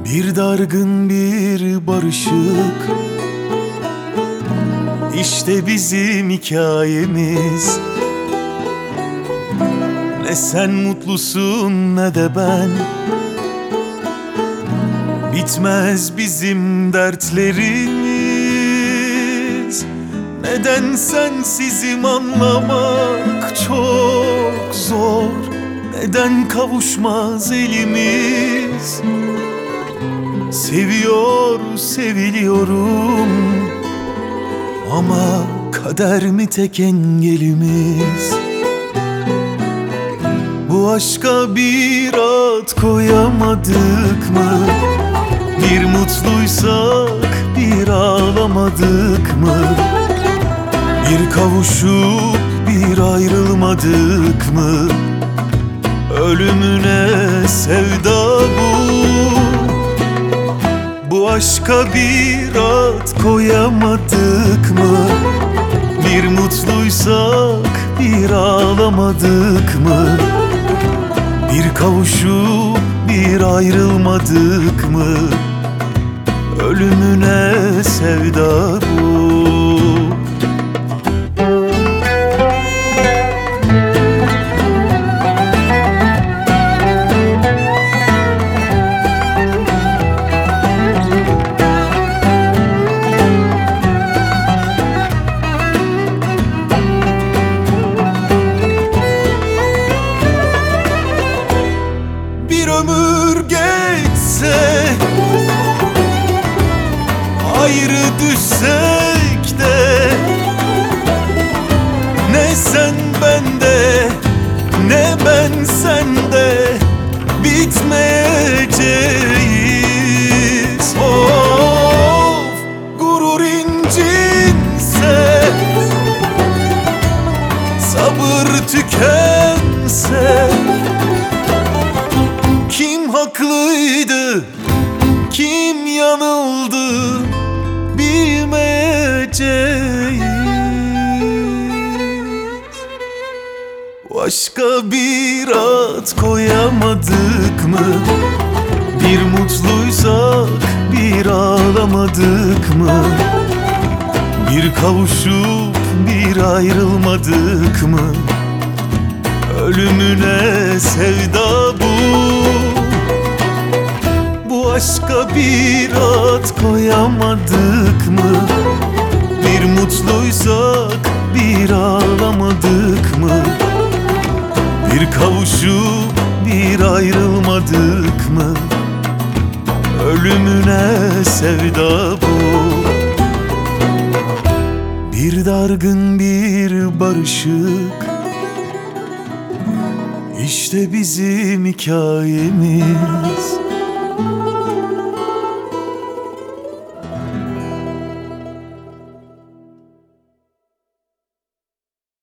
Bir dargın bir barışık, İşte bizim hikayemiz. Ne sen mutlusun ne de ben, bitmez bizim dertlerimiz. Neden sensizim anlamak çok zor, neden kavuşmaz elimiz. Seviyor, seviliyorum ama kader mi tek engelimiz? Bu aşka bir ad koyamadık mı? Bir mutluysak bir ağlamadık mı? Bir kavuşup bir ayrılmadık mı? Ölümüne sevda bu. Bu aşka bir ad koyamadık mı? Bir mutluysak bir ağlamadık mı? Bir kavuşup bir ayrılmadık mı? Ölümüne sevda bu. Bir ömür geçse, ayrı düşsek de, ne sen bende ne ben sende bitmeyeceğiz. Of, gurur incinse, sabır tükense, kim haklıydı, kim yanıldı bilmeyeceğiz. Başka bir ad koyamadık mı? Bir mutluysak bir ağlamadık mı? Bir kavuşup bir ayrılmadık mı? Ölümüne sevda bu. Bu aşka bir ad koyamadık mı? Bir mutluysak bir ağlamadık mı? Bir kavuşup bir ayrılmadık mı? Ölümüne sevda bu. Bir dargın bir barışık, İşte bizim hikayemiz.